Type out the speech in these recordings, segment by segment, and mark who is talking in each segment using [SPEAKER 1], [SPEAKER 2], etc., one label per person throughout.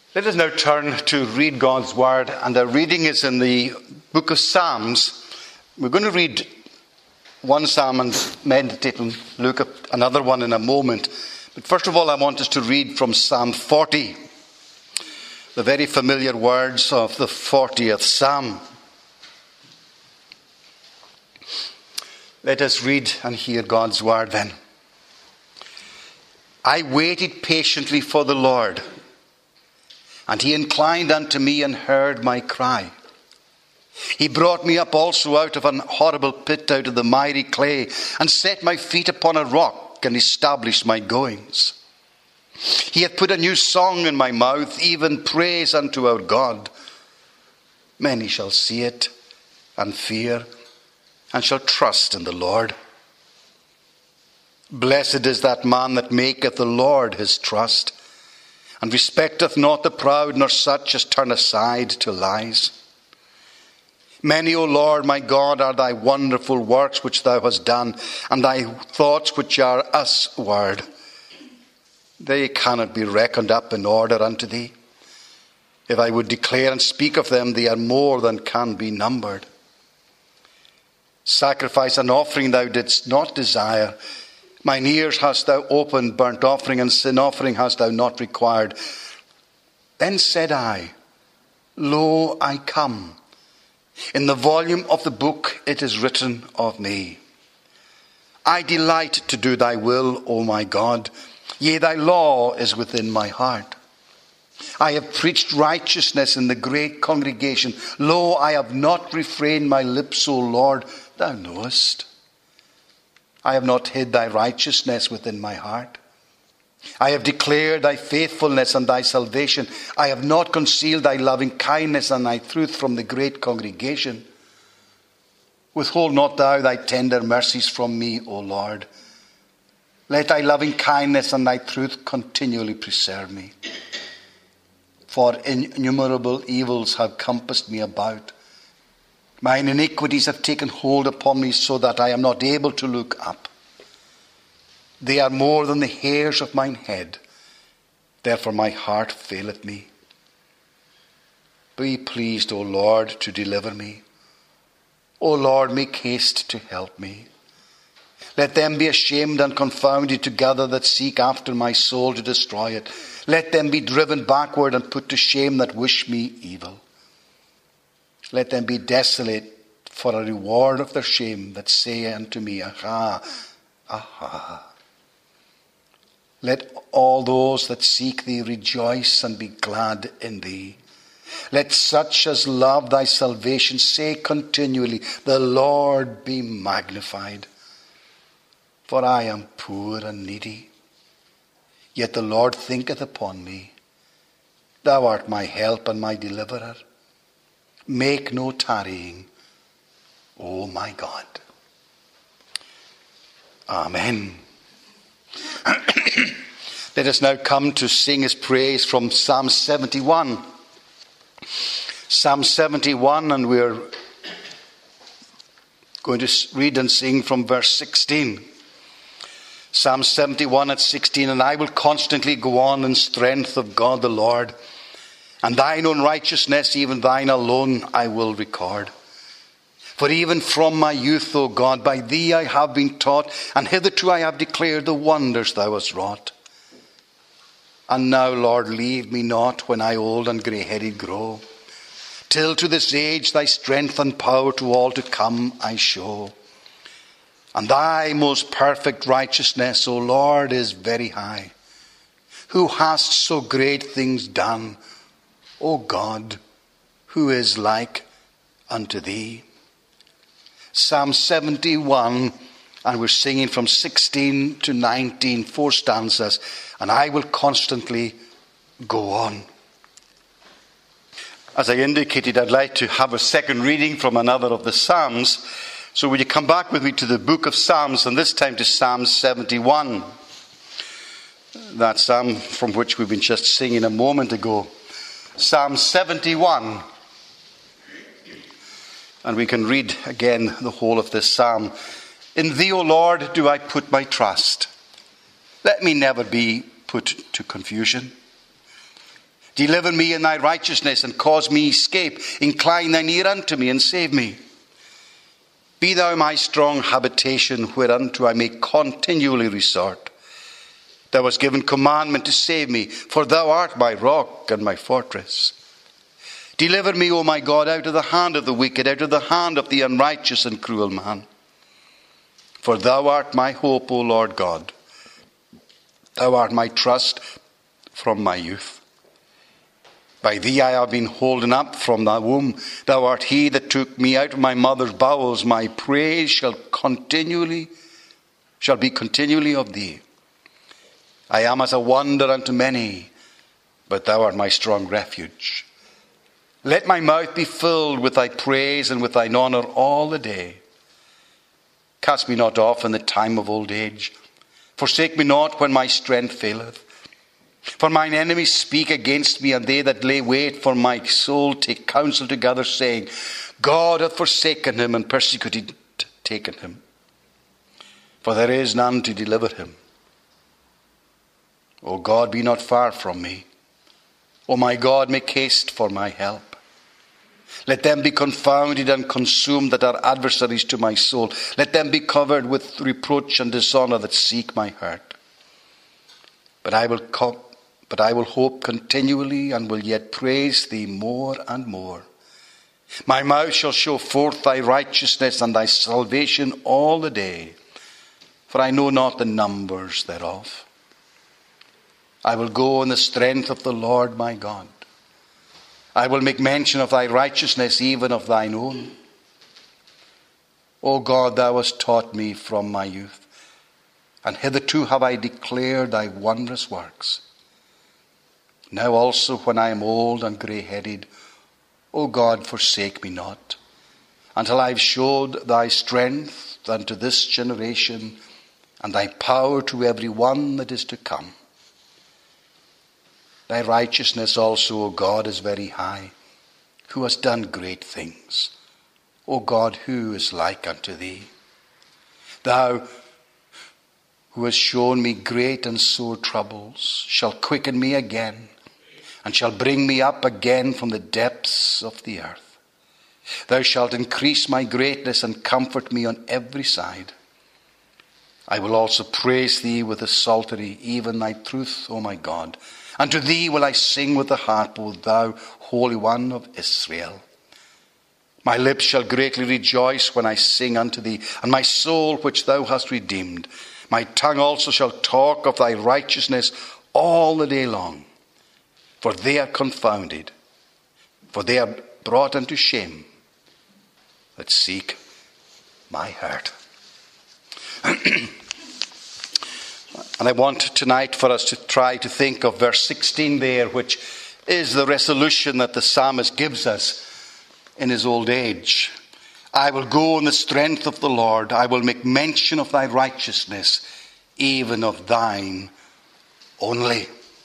[SPEAKER 1] Let us now turn to read God's Word, and our reading is in the book of Psalms. We're going to read one psalm and meditate and look at another one in a moment. But first of all, I want us to read from Psalm 40, the very familiar words of the 40th Psalm. Let us read and hear God's Word then. I waited patiently for the Lord, and he inclined unto me and heard my cry. He brought me up also out of an horrible pit, out of the miry clay, and set my feet upon a rock, and established my goings. He hath put a new song in my mouth, even praise unto our God. Many shall see it, and fear, and shall trust in the Lord. Blessed is that man that maketh the Lord his trust, and respecteth not the proud, nor such as turn aside to lies. Many, O Lord, my God, are thy wonderful works which thou hast done, and thy thoughts which are us word. They cannot be reckoned up in order unto thee. If I would declare and speak of them, they are more than can be numbered. Sacrifice and offering thou didst not desire. Mine ears hast thou opened, burnt offering and sin offering hast thou not required. Then said I, Lo, I come. In the volume of the book it is written of me. I delight to do thy will, O my God. Yea, thy law is within my heart. I have preached righteousness in the great congregation. Lo, I have not refrained my lips, O Lord, thou knowest. I have not hid thy righteousness within my heart. I have declared thy faithfulness and thy salvation. I have not concealed thy loving kindness and thy truth from the great congregation. Withhold not thou thy tender mercies from me, O Lord. Let thy loving kindness and thy truth continually preserve me. For innumerable evils have compassed me about. Mine iniquities have taken hold upon me, so that I am not able to look up. They are more than the hairs of mine head. Therefore my heart faileth me. Be pleased, O Lord, to deliver me. O Lord, make haste to help me. Let them be ashamed and confounded together that seek after my soul to destroy it. Let them be driven backward and put to shame that wish me evil. Let them be desolate for a reward of their shame that say unto me, Aha, aha. Let all those that seek thee rejoice and be glad in thee. Let such as love thy salvation say continually, The Lord be magnified. For I am poor and needy, yet the Lord thinketh upon me. Thou art my help and my deliverer. Make no tarrying, O my God. Amen. Let us now come to sing his praise from Psalm 71. Psalm 71, and we're going to read and sing from verse 16. Psalm 71 at 16, And I will constantly go on in strength of God the Lord, and thine own righteousness, even thine alone, I will record. For even from my youth, O God, by thee I have been taught, and hitherto I have declared the wonders thou hast wrought. And now, Lord, leave me not when I old and grey-headed grow, till to this age thy strength and power to all to come I show. And thy most perfect righteousness, O Lord, is very high, who hast so great things done, O God, who is like unto thee? Psalm 71, and we're singing from 16 to 19, 4 stanzas, and I will constantly go on. As I indicated, I'd like to have a second reading from another of the Psalms. So will you come back with me to the book of Psalms, and this time to Psalm 71. That psalm from which we've been just singing a moment ago. Psalm 71. And we can read again the whole of this psalm. In thee, O Lord, do I put my trust. Let me never be put to confusion. Deliver me in thy righteousness, and cause me escape. Incline thine ear unto me, and save me. Be thou my strong habitation, whereunto I may continually resort. Thou hast given commandment to save me, for thou art my rock and my fortress. Deliver me, O my God, out of the hand of the wicked, out of the hand of the unrighteous and cruel man. For thou art my hope, O Lord God. Thou art my trust from my youth. By thee I have been holden up from thy womb. Thou art he that took me out of my mother's bowels. My praise shall be continually of thee. I am as a wonder unto many, but thou art my strong refuge. Let my mouth be filled with thy praise and with thine honour all the day. Cast me not off in the time of old age. Forsake me not when my strength faileth. For mine enemies speak against me, and they that lay wait for my soul take counsel together, saying, God hath forsaken him and persecuted taken him. For there is none to deliver him. O God, be not far from me. O my God, make haste for my help. Let them be confounded and consumed that are adversaries to my soul. Let them be covered with reproach and dishonour that seek my hurt. But I will hope continually, and will yet praise thee more and more. My mouth shall show forth thy righteousness and thy salvation all the day, for I know not the numbers thereof. I will go in the strength of the Lord my God. I will make mention of thy righteousness, even of thine own. O God, thou hast taught me from my youth, and hitherto have I declared thy wondrous works. Now also, when I am old and grey-headed, O God, forsake me not, until I have showed thy strength unto this generation, and thy power to every one that is to come. Thy righteousness also, O God, is very high, who has done great things. O God, who is like unto thee? Thou, who hast shown me great and sore troubles, shall quicken me again, and shall bring me up again from the depths of the earth. Thou shalt increase my greatness and comfort me on every side. I will also praise thee with the psaltery, even thy truth, O my God. And to thee will I sing with the harp, O thou Holy One of Israel. My lips shall greatly rejoice when I sing unto thee, and my soul which thou hast redeemed. My tongue also shall talk of thy righteousness all the day long. For they are confounded, for they are brought unto shame that seek my hurt. And I want tonight for us to try to think of verse 16 there, which is the resolution that the psalmist gives us in his old age. I will go in the strength of the Lord. I will make mention of thy righteousness, even of thine only.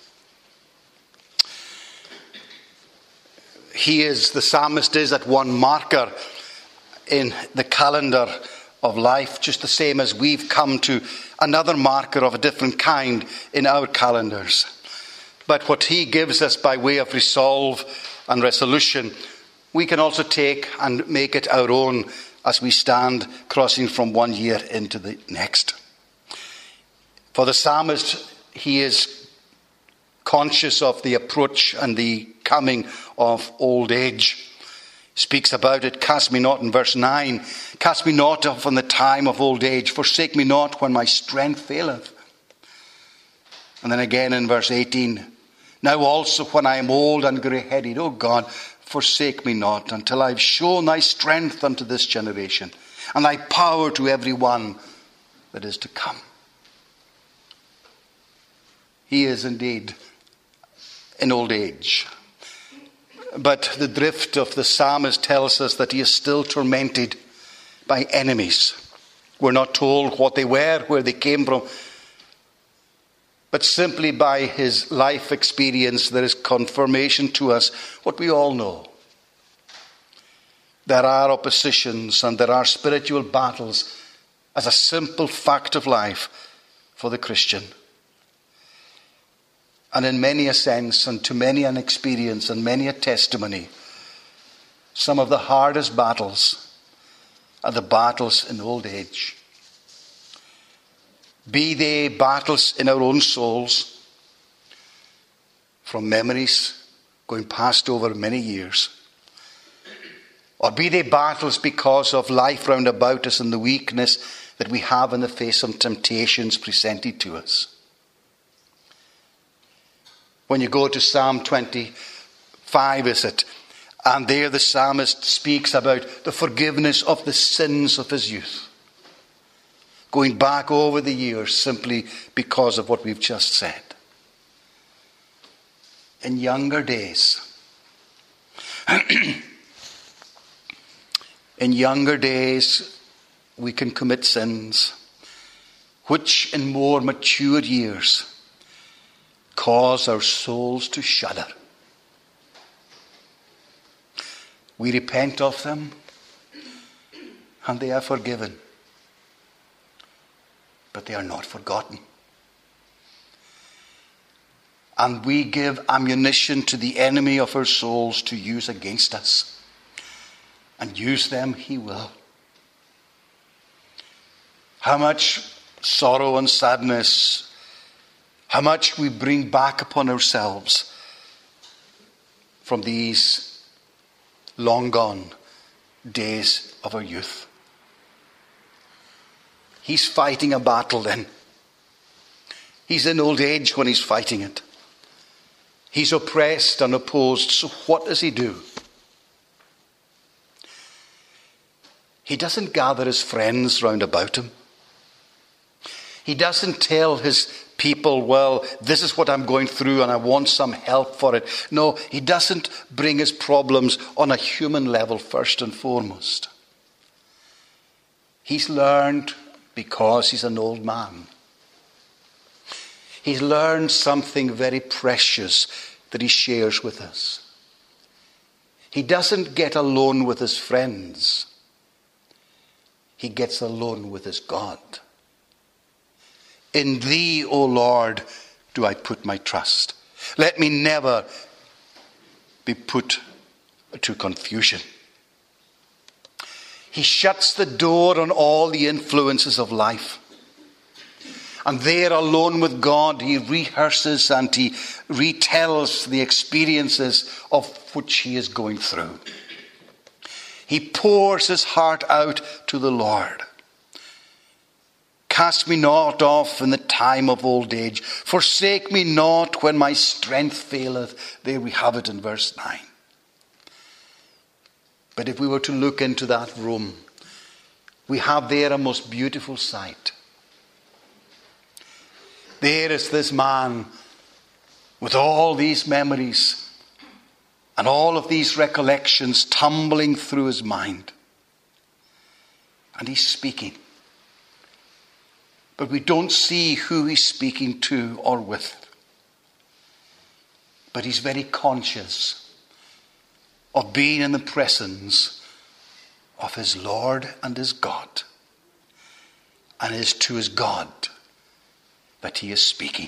[SPEAKER 1] The psalmist is at one marker in the calendar of life, just the same as we've come to another marker of a different kind in our calendars. But what he gives us by way of resolve and resolution, we can also take and make it our own as we stand crossing from one year into the next. For the psalmist, he is conscious of the approach and the coming of old age. Speaks about it, cast me not in verse 9, cast me not off in the time of old age, forsake me not when my strength faileth. And then again in verse 18, now also when I am old and grey-headed, O God, forsake me not until I have shown thy strength unto this generation, and thy power to every one that is to come. He is indeed in old age. But the drift of the psalmist tells us that he is still tormented by enemies. We're not told what they were, where they came from. But simply by his life experience, there is confirmation to us what we all know. There are oppositions and there are spiritual battles as a simple fact of life for the Christian. And in many a sense, and to many an experience and many a testimony, some of the hardest battles are the battles in old age. Be they battles in our own souls, from memories going past over many years, or be they battles because of life round about us and the weakness that we have in the face of temptations presented to us. When you go to Psalm 25, is it? And there the psalmist speaks about the forgiveness of the sins of his youth, going back over the years simply because of what we've just said. In younger days, we can commit sins which in more mature years cause our souls to shudder. We repent of them and they are forgiven, but they are not forgotten. And we give ammunition to the enemy of our souls to use against us. And use them he will. How much sorrow and sadness, how much we bring back upon ourselves from these long gone days of our youth. He's fighting a battle then. He's in old age when he's fighting it. He's oppressed and opposed. So what does he do? He doesn't gather his friends round about him. He doesn't tell his people, well, this is what I'm going through and I want some help for it. No, he doesn't bring his problems on a human level first and foremost. He's learned, because he's an old man, he's learned something very precious that he shares with us. He doesn't get alone with his friends. He gets alone with his God. In thee, O Lord, do I put my trust. Let me never be put to confusion. He shuts the door on all the influences of life. And there, alone with God, he rehearses and he retells the experiences of which he is going through. He pours his heart out to the Lord. Cast me not off in the time of old age. Forsake me not when my strength faileth. There we have it in verse 9. But if we were to look into that room, we have there a most beautiful sight. There is this man with all these memories and all of these recollections tumbling through his mind. And he's speaking. But we don't see who he's speaking to or with. But he's very conscious of being in the presence of his Lord and his God. And it is to his God that he is speaking.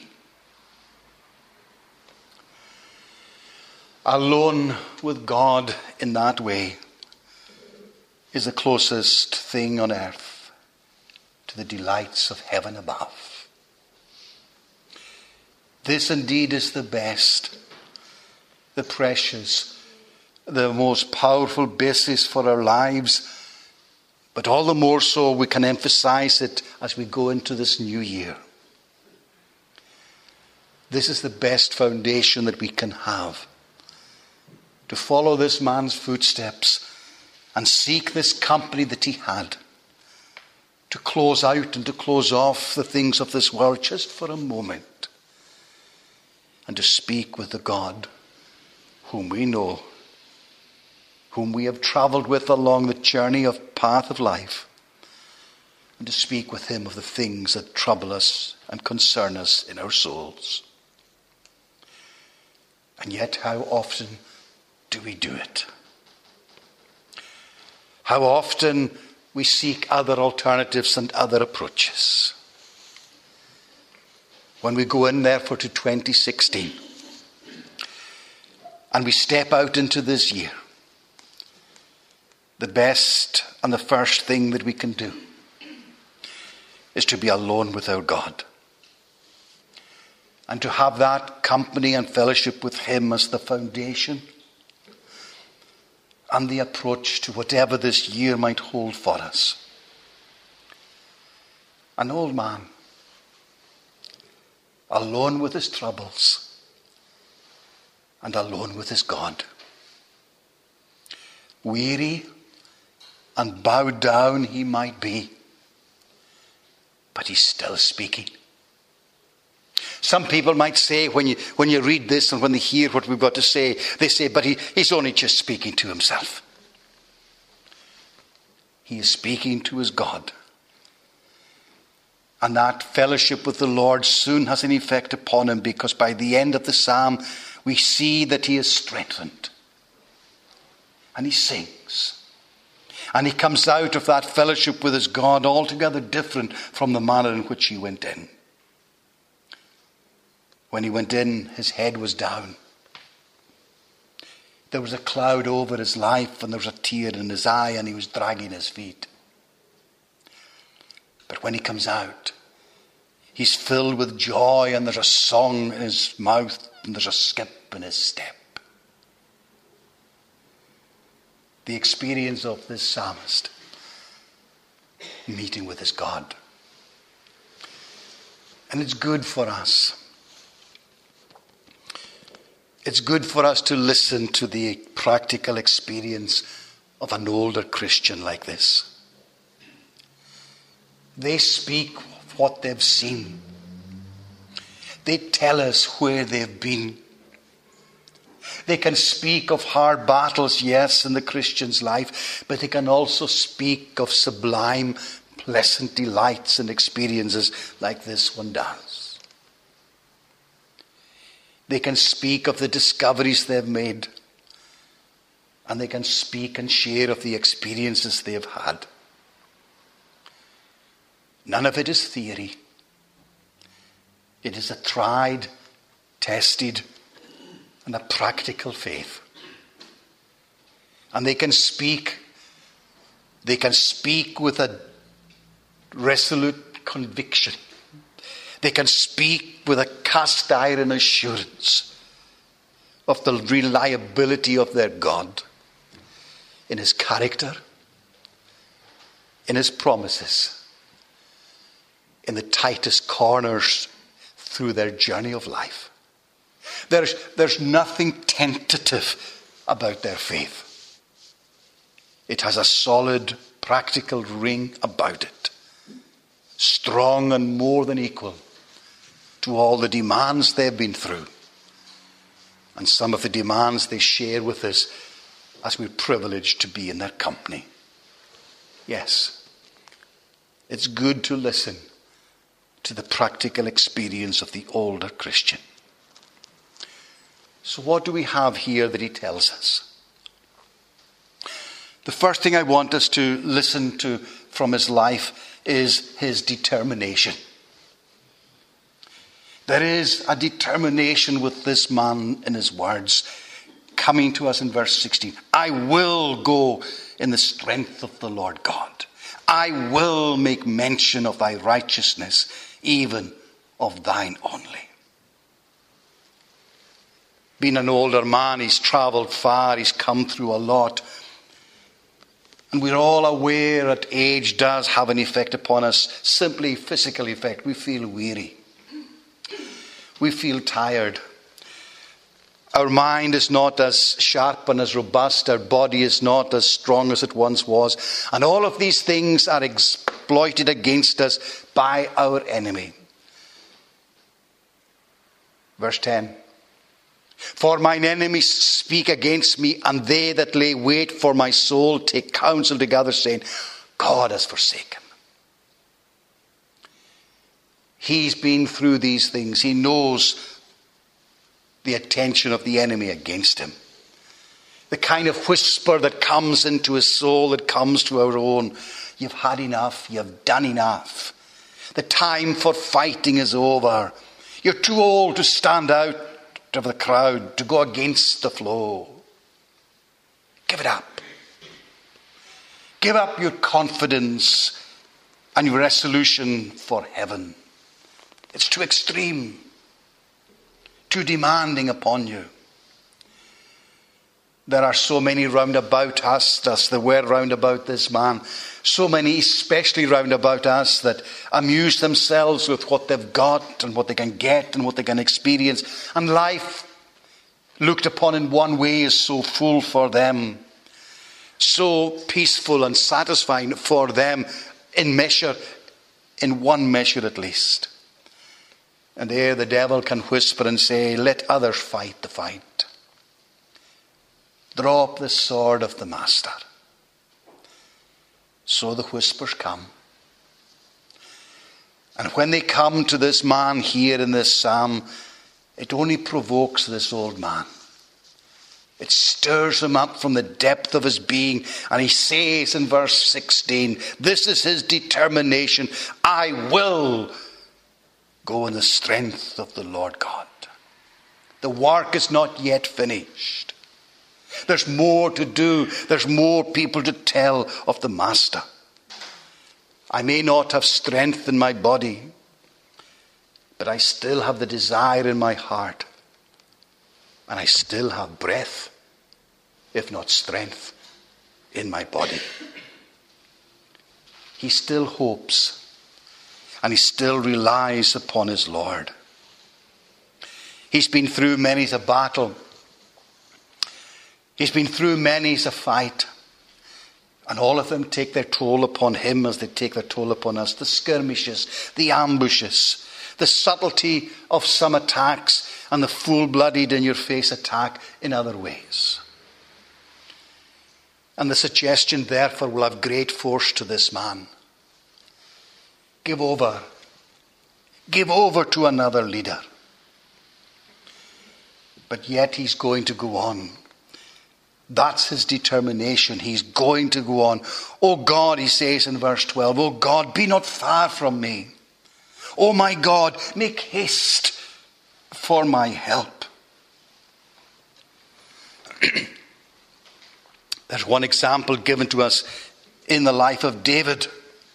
[SPEAKER 1] Alone with God in that way is the closest thing on earth to the delights of heaven above. This indeed is the best, the precious, the most powerful basis for our lives. But all the more so we can emphasize it as we go into this new year. This is the best foundation that we can have. To follow this man's footsteps and seek this company that he had. To close out and to close off the things of this world just for a moment. And to speak with the God whom we know, whom we have traveled with along the journey of path of life. And to speak with him of the things that trouble us and concern us in our souls. And yet how often do we do it? How often we seek other alternatives and other approaches. when we go in therefore to 2016 and we step out into this year, the best and the first thing that we can do is to be alone with our God and to have that company and fellowship with him as the foundation and the approach to whatever this year might hold for us. An old man, alone with his troubles and alone with his God. Weary and bowed down he might be, but he's still speaking. Some people might say when you read this and when they hear what we've got to say, they say, but he's only just speaking to himself. He is speaking to his God. And that fellowship with the Lord soon has an effect upon him, because by the end of the psalm we see that he is strengthened. And he sings. And he comes out of that fellowship with his God altogether different from the manner in which he went in. When he went in, his head was down. There was a cloud over his life, and there was a tear in his eye, and he was dragging his feet. But when he comes out, he's filled with joy, and there's a song in his mouth, and there's a skip in his step. The experience of this psalmist meeting with his God. And it's good for us. It's good for us to listen to the practical experience of an older Christian like this. They speak of what they've seen. They tell us where they've been. They can speak of hard battles, yes, in the Christian's life, but they can also speak of sublime, pleasant delights and experiences like this one does. They can speak of the discoveries they've made, and they can speak and share of the experiences they've had. None of it is theory. It is a tried, tested, and a practical faith. And they can speak with a resolute conviction. They can speak with a cast iron assurance of the reliability of their God in his character, in his promises, in the tightest corners through their journey of life. There's nothing tentative about their faith. It has a solid, practical ring about it, strong and more than equal to all the demands they've been through, and some of the demands they share with us as we're privileged to be in their company. Yes, it's good to listen to the practical experience of the older Christian. So what do we have here that he tells us? The first thing I want us to listen to from his life is his determination. There is a determination with this man in his words, coming to us in verse 16. I will go in the strength of the Lord God. I will make mention of thy righteousness, even of thine only. Being an older man, he's travelled far, he's come through a lot. And we're all aware that age does have an effect upon us, simply physical effect. We feel weary. We feel tired. Our mind is not as sharp and as robust. Our body is not as strong as it once was. And all of these things are exploited against us by our enemy. Verse 10. For mine enemies speak against me, and they that lay wait for my soul take counsel together, saying, God has forsaken. He's been through these things. He knows the attention of the enemy against him. The kind of whisper that comes into his soul, that comes to our own. You've had enough. You've done enough. The time for fighting is over. You're too old to stand out of the crowd, to go against the flow. Give it up. Give up your confidence and your resolution for heaven. It's too extreme, too demanding upon you. There are so many round about us, as there were round about this man, so many especially round about us that amuse themselves with what they've got and what they can get and what they can experience. And life, looked upon in one way, is so full for them, so peaceful and satisfying for them in one measure at least. And there the devil can whisper and say, let others fight the fight. Drop the sword of the master. So the whispers come. And when they come to this man here in this psalm, it only provokes this old man. It stirs him up from the depth of his being. And he says in verse 16, this is his determination: I will go in the strength of the Lord God. The work is not yet finished. There's more to do. There's more people to tell of the Master. I may not have strength in my body, but I still have the desire in my heart. And I still have breath, if not strength, in my body. He still hopes, and he still relies upon his Lord. He's been through many's a battle. He's been through many's a fight. And all of them take their toll upon him as they take their toll upon us. The skirmishes, the ambushes, the subtlety of some attacks, and the full-blooded in-your-face attack in other ways. And the suggestion, therefore, will have great force to this man. Give over. Give over to another leader. But yet he's going to go on. That's his determination. He's going to go on. Oh God, he says in verse 12, oh God, be not far from me. Oh my God, make haste for my help. There's one example given to us in the life of David.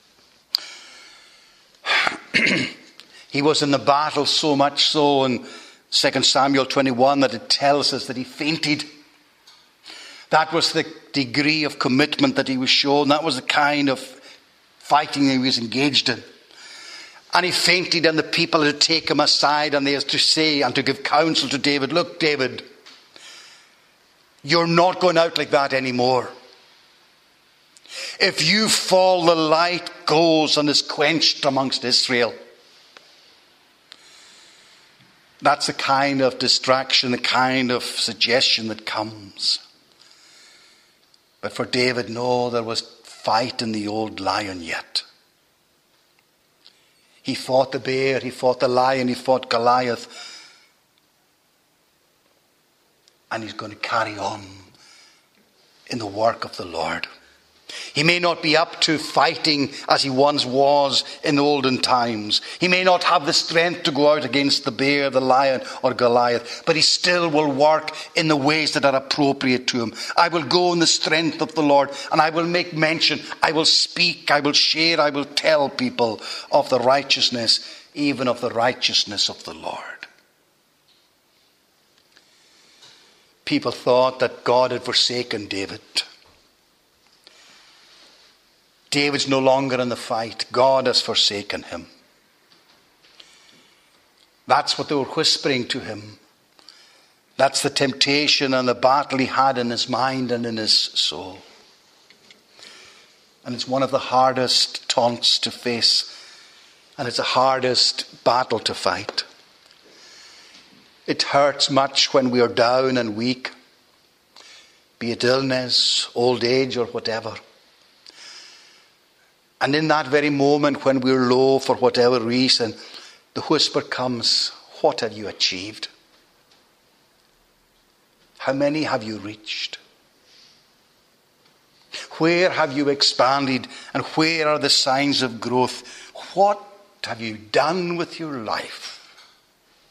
[SPEAKER 1] He was in the battle so much so in 2 Samuel 21 that it tells us that he fainted. That was the degree of commitment that he was shown. That was the kind of fighting he was engaged in. And he fainted, and the people had to take him aside, and they had to say and to give counsel to David, look, David, you're not going out like that anymore. If you fall, the light goes and is quenched amongst Israel. That's the kind of distraction, the kind of suggestion that comes. But for David, no, there was fight in the old lion yet. He fought the bear, he fought the lion, he fought Goliath. And he's going to carry on in the work of the Lord. He may not be up to fighting as he once was in the olden times. He may not have the strength to go out against the bear, the lion, or Goliath, but he still will work in the ways that are appropriate to him. I will go in the strength of the Lord, and I will make mention, I will speak, I will share, I will tell people of the righteousness, even of the righteousness of the Lord. People thought that God had forsaken David. David's no longer in the fight. God has forsaken him. That's what they were whispering to him. That's the temptation and the battle he had in his mind and in his soul. And it's one of the hardest taunts to face. And it's the hardest battle to fight. It hurts much when we are down and weak, be it illness, old age, or whatever. And in that very moment when we're low for whatever reason, the whisper comes, what have you achieved? How many have you reached? Where have you expanded, and where are the signs of growth? What have you done with your life?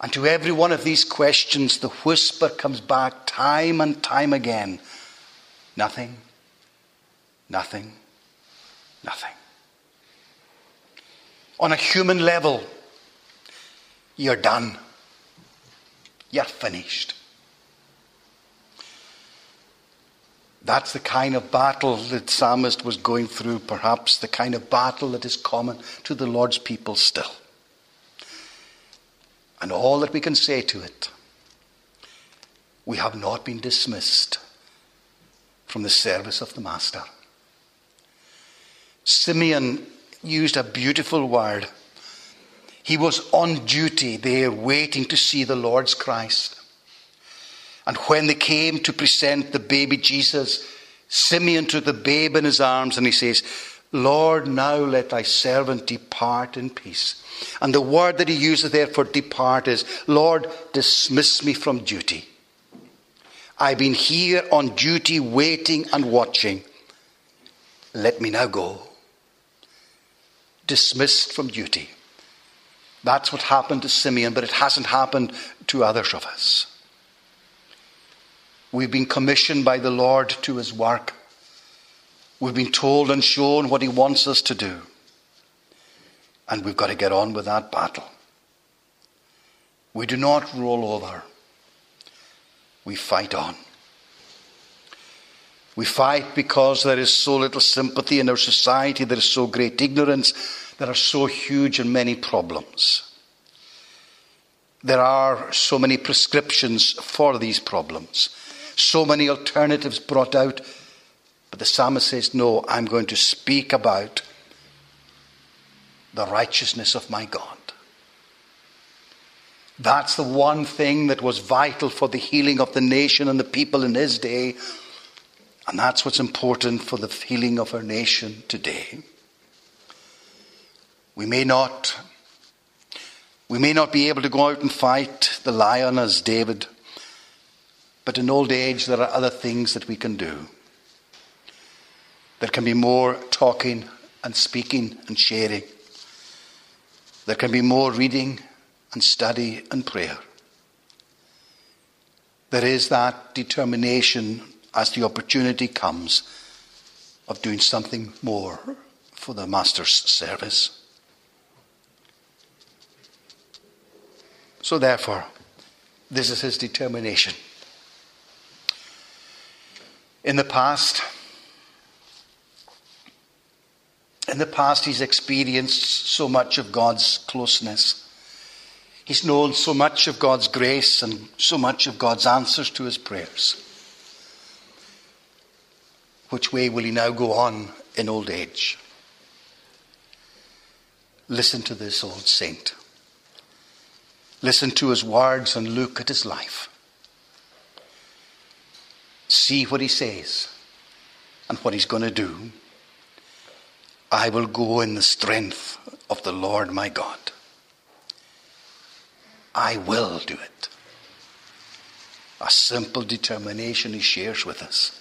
[SPEAKER 1] And to every one of these questions, the whisper comes back time and time again. Nothing, nothing, nothing. On a human level, you're done. You're finished. That's the kind of battle that the psalmist was going through, perhaps the kind of battle that is common to the Lord's people still. And all that we can say to it, we have not been dismissed from the service of the Master. Simeon used a beautiful word. He was on duty there, waiting to see the Lord's Christ. And when they came to present the baby Jesus, Simeon took the babe in his arms and he says, Lord, now let thy servant depart in peace. And the word that he uses there for depart is, Lord, dismiss me from duty. I've been here on duty, waiting and watching. Let me now go. Dismissed from duty. That's what happened to Simeon, but it hasn't happened to others of us. We've been commissioned by the Lord to his work. We've been told and shown what he wants us to do. And we've got to get on with that battle. We do not roll over. We fight on. We fight because there is so little sympathy in our society. There is so great ignorance. There are so huge and many problems. There are so many prescriptions for these problems. So many alternatives brought out. But the psalmist says, no, I'm going to speak about the righteousness of my God. That's the one thing that was vital for the healing of the nation and the people in his day. And that's what's important for the healing of our nation today. We may not be able to go out and fight the lion as David, but in old age there are other things that we can do. There can be more talking and speaking and sharing. There can be more reading and study and prayer. There is that determination as the opportunity comes of doing something more for the Master's service. So therefore, this is his determination. In the past, he's experienced so much of God's closeness. He's known so much of God's grace and so much of God's answers to his prayers. Which way will he now go on in old age? Listen to this old saint. Listen to his words and look at his life. See what he says and what he's going to do. I will go in the strength of the Lord my God. I will do it. A simple determination he shares with us.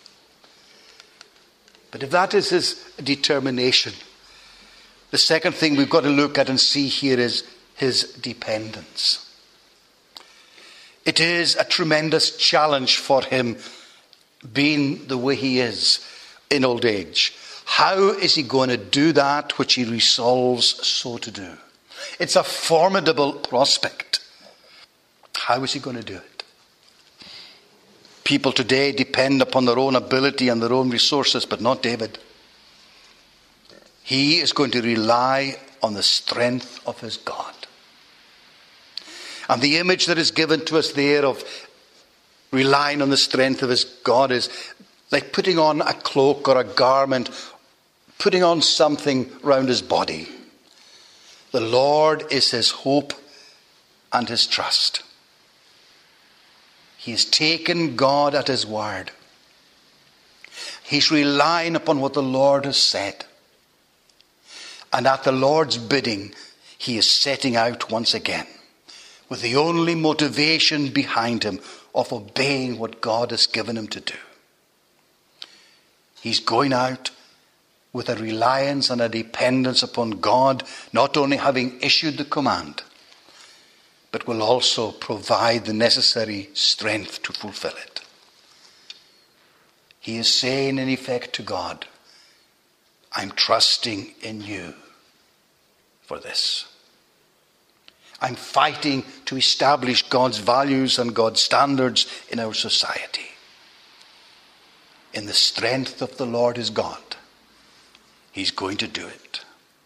[SPEAKER 1] But if that is his determination, the second thing we've got to look at and see here is his dependence. It is a tremendous challenge for him, being the way he is in old age. How is he going to do that which he resolves so to do? It's a formidable prospect. How is he going to do it? People today depend upon their own ability and their own resources, but not David. He is going to rely on the strength of his God. And the image that is given to us there of relying on the strength of his God is like putting on a cloak or a garment, putting on something round his body. The Lord is his hope and his trust. He has taken God at his word. He's relying upon what the Lord has said. And at the Lord's bidding, he is setting out once again with the only motivation behind him of obeying what God has given him to do. He's going out with a reliance and a dependence upon God, not only having issued the command, but will also provide the necessary strength to fulfill it. He is saying in effect to God, I'm trusting in you for this. I'm fighting to establish God's values and God's standards in our society. In the strength of the Lord is God. He's going to do it.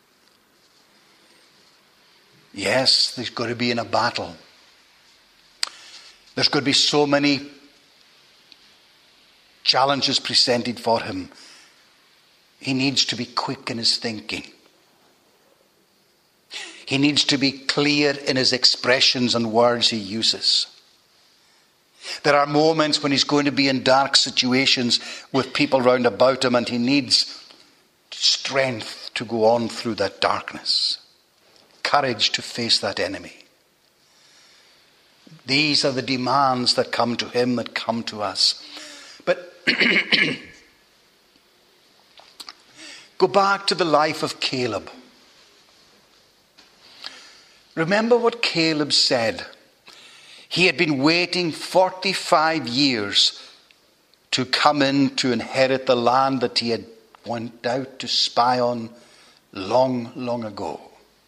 [SPEAKER 1] Yes, there's going to be in a battle. There's going to be so many challenges presented for him. He needs to be quick in his thinking. He needs to be clear in his expressions and words he uses. There are moments when he's going to be in dark situations with people round about him, and he needs strength to go on through that darkness. Courage to face that enemy. These are the demands that come to him, that come to us. But go back to the life of Caleb. Remember what Caleb said. He had been waiting 45 years to come in to inherit the land that he had went out to spy on long, long ago.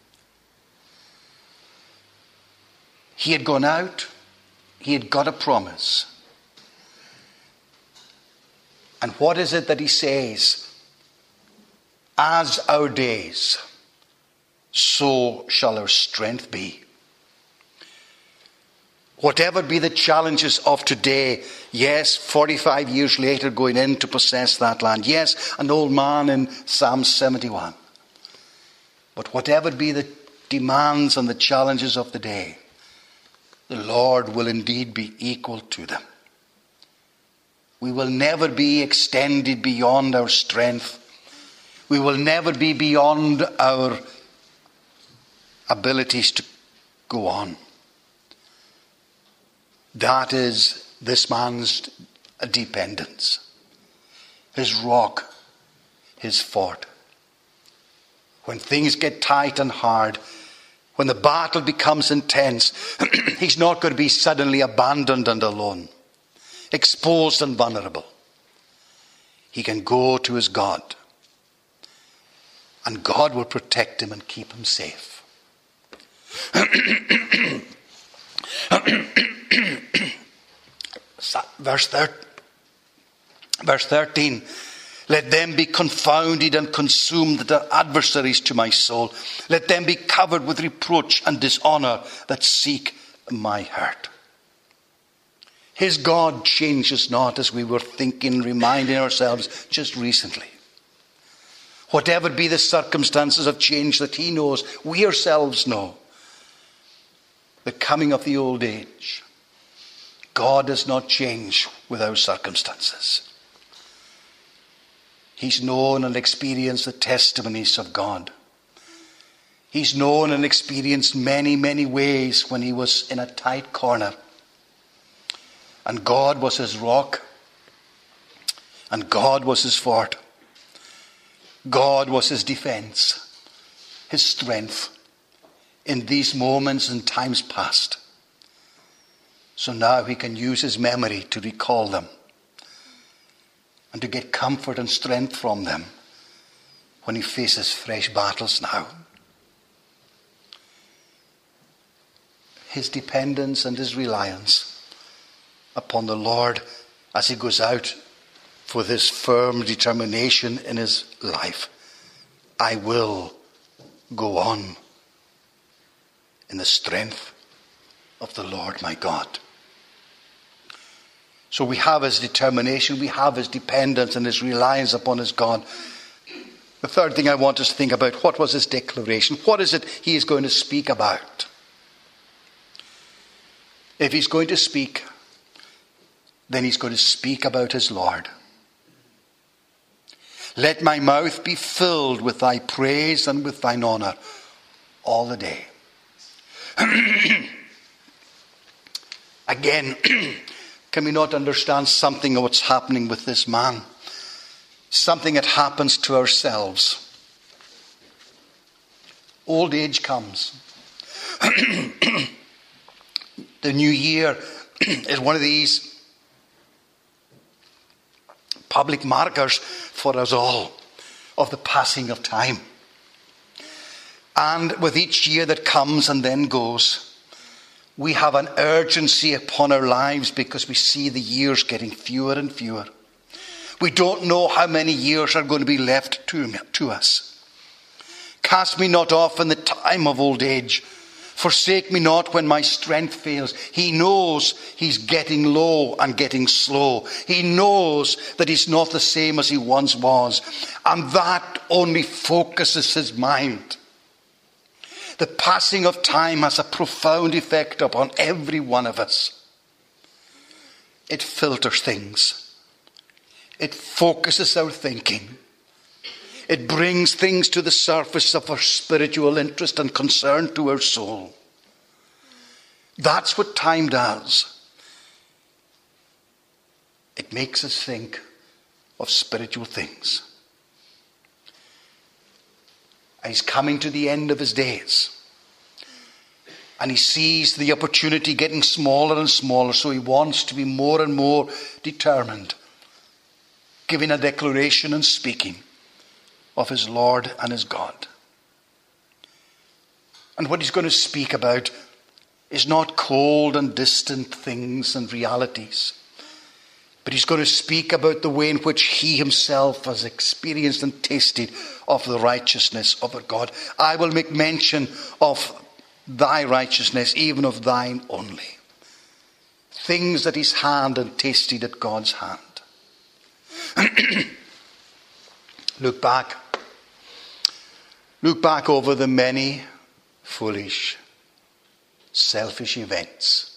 [SPEAKER 1] He had gone out. He had got a promise. And what is it that he says? As our days, so shall our strength be. Whatever be the challenges of today, yes, 45 years later going in to possess that land. Yes, an old man in Psalm 71. But whatever be the demands and the challenges of the day, the Lord will indeed be equal to them. We will never be extended beyond our strength. We will never be beyond our abilities to go on. That is this man's dependence. His rock, his fort. When things get tight and hard, when the battle becomes intense, he's not going to be suddenly abandoned and alone, exposed and vulnerable. He can go to his God, and God will protect him and keep him safe. Verse 13. Let them be confounded and consumed that are adversaries to my soul. Let them be covered with reproach and dishonor that seek my hurt. His God changes not, as we were thinking, reminding ourselves just recently. Whatever be the circumstances of change that he knows, we ourselves know. The coming of the old age. God does not change with our circumstances. He's known and experienced the testimonies of God. He's known and experienced many, many ways when he was in a tight corner. And God was his rock. And God was his fort. God was his defense, his strength in these moments and times past. So now he can use his memory to recall them and to get comfort and strength from them when he faces fresh battles now. His dependence and his reliance upon the Lord as he goes out for this firm determination in his life. I will go on in the strength of the Lord my God. So we have his determination, we have his dependence and his reliance upon his God. The third thing I want us to think about, what was his declaration? What is it he is going to speak about? If he's going to speak, then he's going to speak about his Lord. Let my mouth be filled with thy praise and with thine honor all the day. Again, can we not understand something of what's happening with this man? Something that happens to ourselves. Old age comes. The new year is one of these public markers for us all of the passing of time. And with each year that comes and then goes, we have an urgency upon our lives because we see the years getting fewer and fewer. We don't know how many years are going to be left to us. Cast me not off in the time of old age. Forsake me not when my strength fails. He knows he's getting low and getting slow. He knows that he's not the same as he once was. And that only focuses his mind. The passing of time has a profound effect upon every one of us. It filters things. It focuses our thinking. It brings things to the surface of our spiritual interest and concern to our soul. That's what time does. It makes us think of spiritual things. He's coming to the end of his days. And he sees the opportunity getting smaller and smaller, so he wants to be more and more determined, giving a declaration and speaking of his Lord and his God. And what he's going to speak about is not cold and distant things and realities, but he's going to speak about the way in which he himself has experienced and tasted of the righteousness of our God. I will make mention of thy righteousness, even of thine only. Things that he's had and tasted at God's hand. Look back over the many foolish, selfish events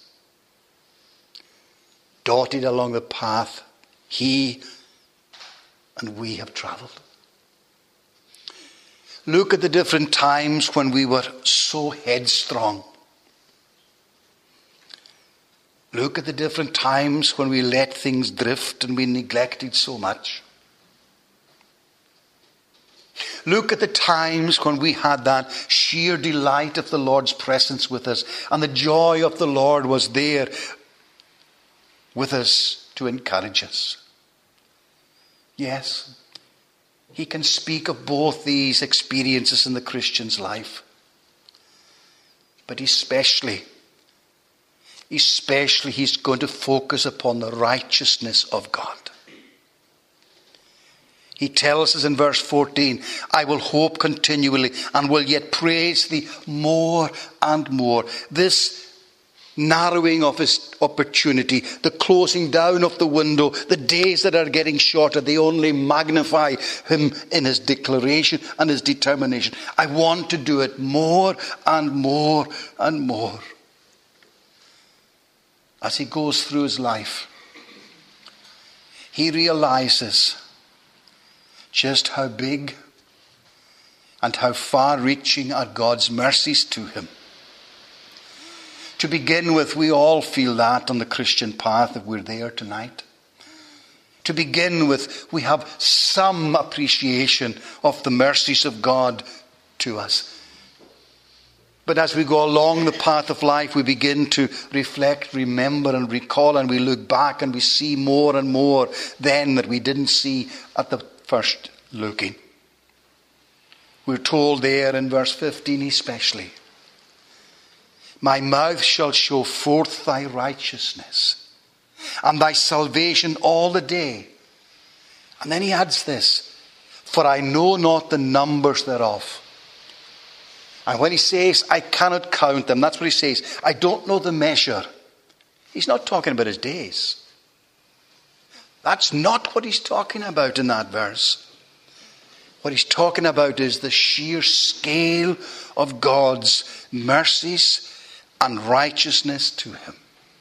[SPEAKER 1] dotted along the path he and we have traveled. Look at the different times when we were so headstrong. Look at the different times when we let things drift and we neglected so much. Look at the times when we had that sheer delight of the Lord's presence with us, and the joy of the Lord was there with us to encourage us. Yes, he can speak of both these experiences in the Christian's life. But especially he's going to focus upon the righteousness of God. He tells us in verse 14, I will hope continually and will yet praise thee more and more. This narrowing of his opportunity, the closing down of the window, the days that are getting shorter, they only magnify him in his declaration and his determination. I want to do it more and more and more. As he goes through his life, he realizes just how big and how far-reaching are God's mercies to him. To begin with, we all feel that on the Christian path if we're there tonight. To begin with, we have some appreciation of the mercies of God to us. But as we go along the path of life, we begin to reflect, remember and recall, and we look back and we see more and more then that we didn't see at the first looking. We're told there in verse 15 especially, my mouth shall show forth thy righteousness and thy salvation all the day. And then he adds this, for I know not the numbers thereof. And when he says, I cannot count them, that's what he says. I don't know the measure. He's not talking about his days. That's not what he's talking about in that verse. What he's talking about is the sheer scale of God's mercies and righteousness to him.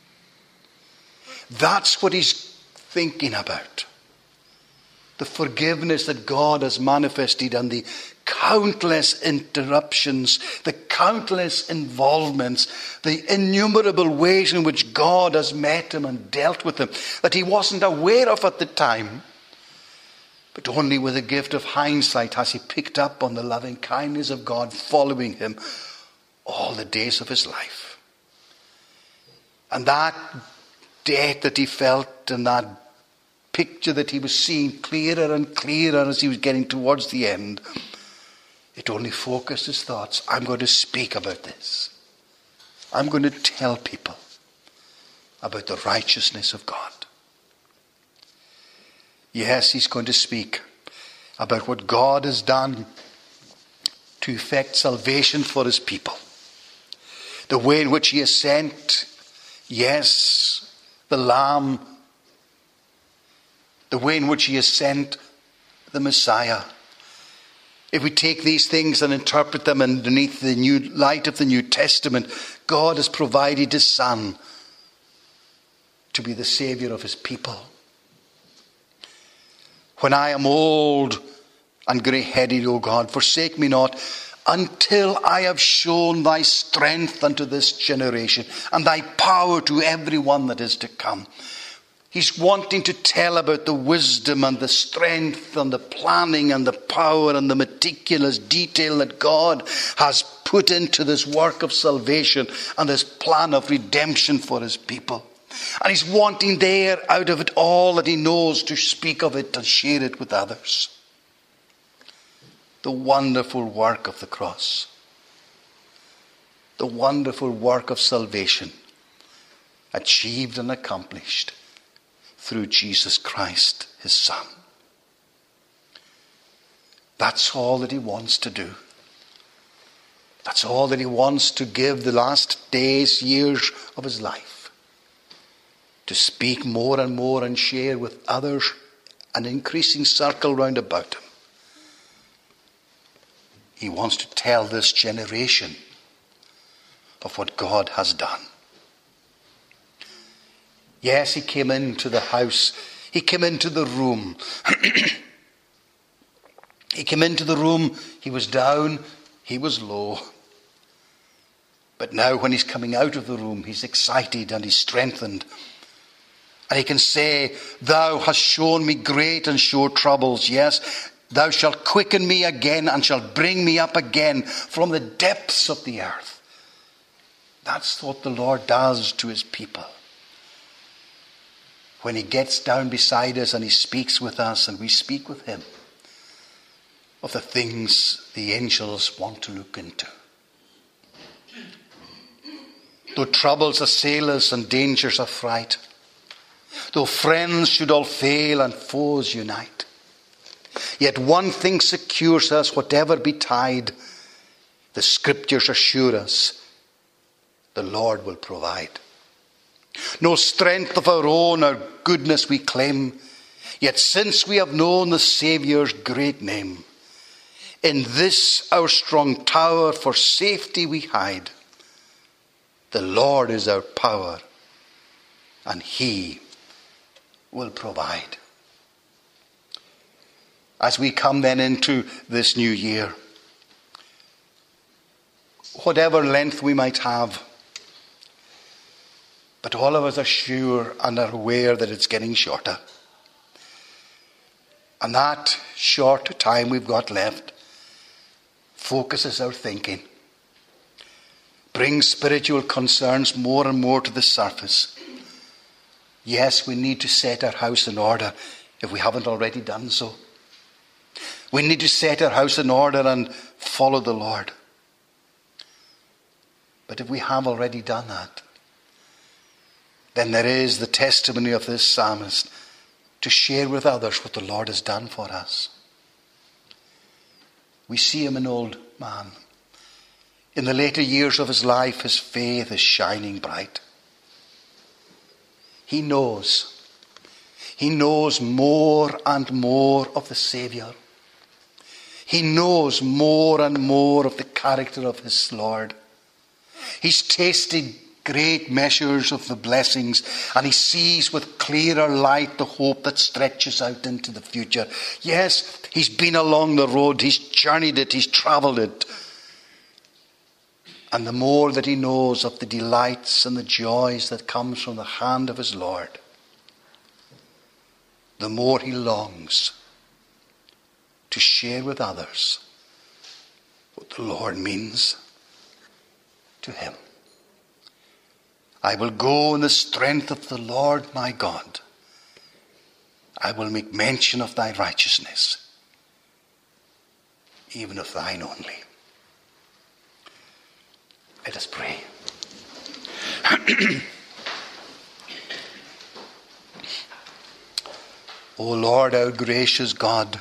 [SPEAKER 1] That's what he's thinking about. The forgiveness that God has manifested and the countless interruptions, the countless involvements, the innumerable ways in which God has met him and dealt with him that he wasn't aware of at the time. But only with the gift of hindsight has he picked up on the loving kindness of God following him all the days of his life. And that death that he felt, and that picture that he was seeing clearer and clearer as he was getting towards the end, it only focused his thoughts. I'm going to speak about this. I'm going to tell people about the righteousness of God. Yes, he's going to speak about what God has done to effect salvation for his people. The way in which he has sent, yes, the Lamb. The way in which he has sent the Messiah. If we take these things and interpret them underneath the new light of the New Testament, God has provided his Son to be the Savior of his people. When I am old and grey-headed, O God, forsake me not until I have shown thy strength unto this generation and thy power to every one that is to come. He's wanting to tell about the wisdom and the strength and the planning and the power and the meticulous detail that God has put into this work of salvation and this plan of redemption for his people. And he's wanting there, out of it all that he knows, to speak of it and share it with others. The wonderful work of the cross. The wonderful work of salvation, achieved and accomplished through Jesus Christ, his Son. That's all that he wants to do. That's all that he wants to give the last days, years of his life. To speak more and more and share with others an increasing circle round about him. He wants to tell this generation of what God has done. Yes, he came into the house. He came into the room. He came into the room. He was down. He was low. But now when he's coming out of the room, he's excited and he's strengthened. And he can say, thou hast shown me great and sure troubles. Yes, thou shalt quicken me again and shalt bring me up again from the depths of the earth. That's what the Lord does to his people. When he gets down beside us and he speaks with us and we speak with him of the things the angels want to look into. Though troubles assail us and dangers affright, though friends should all fail and foes unite, yet one thing secures us, whatever betide, the scriptures assure us, the Lord will provide. No strength of our own, our goodness we claim, yet since we have known the Saviour's great name, in this our strong tower for safety we hide. The Lord is our power, and he will provide. As we come then into this new year, whatever length we might have, but all of us are sure and are aware that it's getting shorter. And that short time we've got left focuses our thinking, brings spiritual concerns more and more to the surface. Yes, we need to set our house in order if we haven't already done so. We need to set our house in order and follow the Lord. But if we have already done that, then there is the testimony of this psalmist to share with others what the Lord has done for us. We see him an old man. In the later years of his life, his faith is shining bright. He knows more and more of the Saviour. He knows more and more of the character of his Lord. He's tasted great measures of the blessings, and he sees with clearer light the hope that stretches out into the future. Yes, he's been along the road, he's journeyed it, he's travelled it. And the more that he knows of the delights and the joys that comes from the hand of his Lord, the more he longs to share with others what the Lord means to him. I will go in the strength of the Lord my God. I will make mention of thy righteousness, even of thine only. Let us pray. O Lord, our gracious God,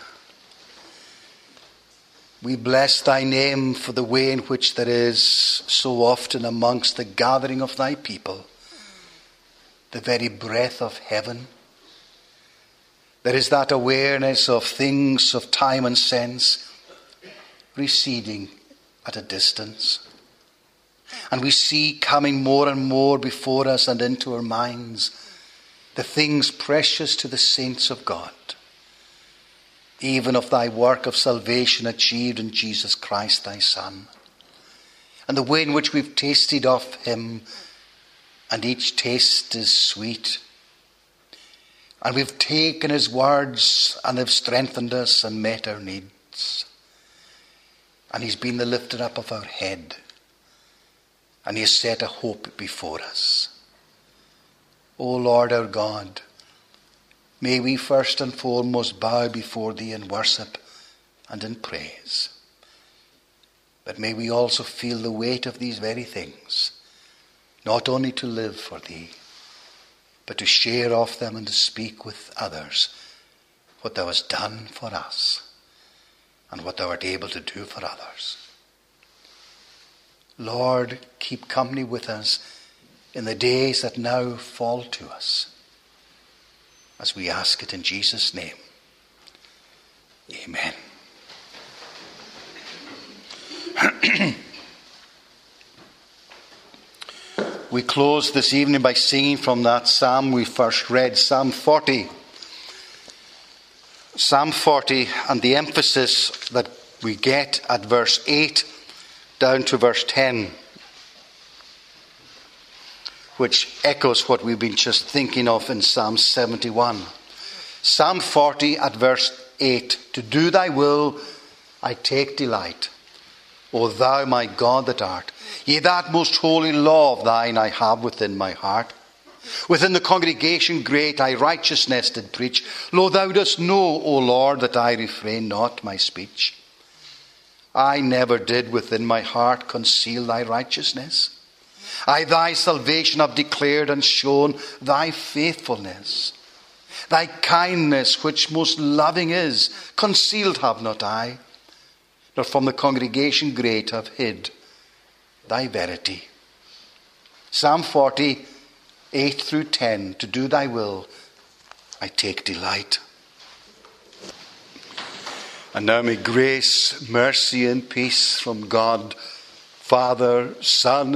[SPEAKER 1] we bless thy name for the way in which there is so often amongst the gathering of thy people the very breath of heaven. There is that awareness of things of time and sense receding at a distance. And we see coming more and more before us and into our minds the things precious to the saints of God, even of thy work of salvation achieved in Jesus Christ thy Son, and the way in which we've tasted of him, and each taste is sweet. And we've taken his words and they've strengthened us and met our needs. And he's been the lifter up of our head. And he has set a hope before us. O Lord our God, may we first and foremost bow before thee in worship and in praise. But may we also feel the weight of these very things, not only to live for thee, but to share of them and to speak with others what thou hast done for us and what thou art able to do for others. Lord, keep company with us in the days that now fall to us, as we ask it in Jesus' name. Amen. We close this evening by singing from that psalm we first read, Psalm 40. Psalm 40, and the emphasis that we get at verse 8 down to verse 10, which echoes what we've been just thinking of in Psalm 71. Psalm 40 at verse 8. To do thy will I take delight, O thou my God that art. Yea, that most holy law of thine I have within my heart. Within the congregation great I righteousness did preach. Lo, thou dost know, O Lord, that I refrain not my speech. I never did within my heart conceal thy righteousness. I thy salvation have declared and shown thy faithfulness. Thy kindness, which most loving is, concealed have not I, nor from the congregation great have hid thy verity. Psalm 40, 8 through 10. To do thy will I take delight. And now may grace, mercy, and peace from God, Father, Son,